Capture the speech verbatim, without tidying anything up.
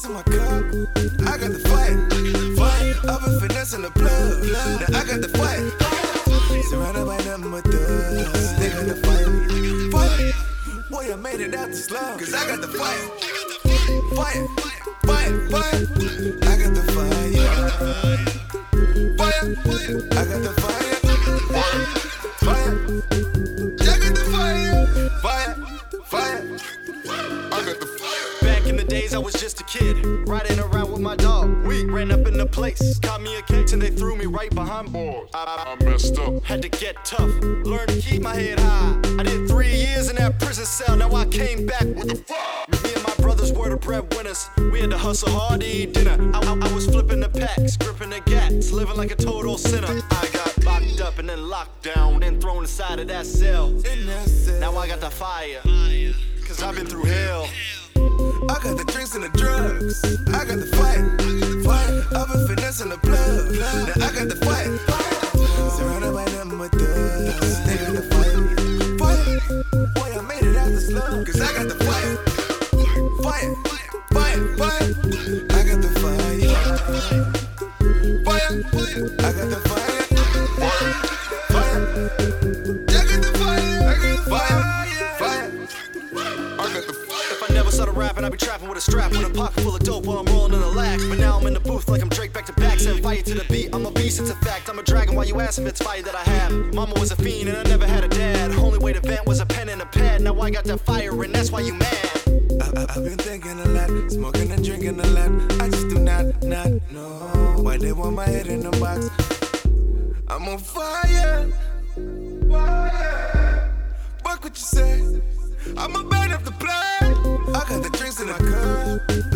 in my cup. I got the fight. Fight. I've been finessing the plug. Now I got the fight. Surrounded by nothing but thugs. They got the fight. Fight. Boy, I made it out the slum. Cause I got the fight. Fight. Fight. Fight. I got the fire. Fire. I got the fire. Fire. I got the fire. Fire. Fire. I got the fire. Back in the days I was just a kid, riding around with my dog. We ran up in the place, caught me a case and they threw me right behind bars. I, I, I messed up, had to get tough, learn to keep my head high. I did three years in that prison cell, now I came back with a fire. Me and my brothers were the breadwinners, we had to hustle hard to eat dinner. I, I, I was flipping the packs, gripping the gats, living like a total sinner. I got locked up and then locked down, then thrown inside of that cell. In that cell. Now I got the fire, cause I've been through hell. I got the drinks and the drugs. I got the fight. Fight. I've been finessing the plug. Now I got the fight. Surrounded by nothing but thugs. They got the fight. Fight. Boy, I made it out the slum. Cause I got the fight. Fight. Fight. Fight. I got the fire. Fire. I got the fire. Fire. I got the fire. I got the fire. Fire. I got the fire. If I never started rapping, I'd be trapping with a strap with a pocket full of dope while I'm rolling in a lack. But now I'm in the booth like I'm Drake back to back, setting fire to the beat. I'm a beast, it's a fact. I'm a dragon while you ask if it's fire that I have. Mama was a fiend and I never had a dad. Only way to vent was a pen and a pad. Now I got that fire and that's why you mad. I, I, I've been thinking a lot, smoking and drinking a lot. I just do not, not know why they want my head in the box. I'm on fire. Fire. Fuck what you say. I'ma burn up the plane. I got the drinks in my cup.